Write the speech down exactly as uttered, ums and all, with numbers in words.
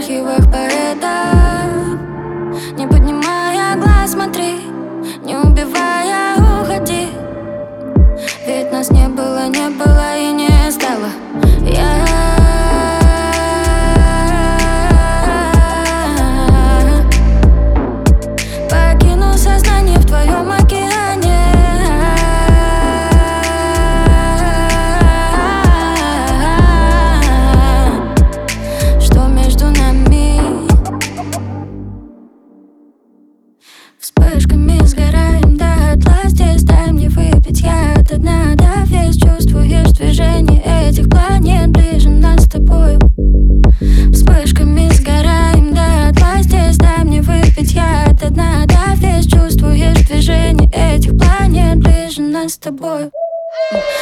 архивах поэтов. Не поднимая глаз, смотри, не убивая, уходи. Ведь нас не было, не было и не стало. Я покину сознание в твоем океане. Что между нами? Вспышками сгораем дотла. Здесь дай мне выпить, я от дна до вес. Чувствуешь движение этих планет ближе нас с тобою. Вспышками сгораем дотла. Здесь дай мне выпить, я от дна до вес. Чувствуешь движение этих планет ближе нас с тобою.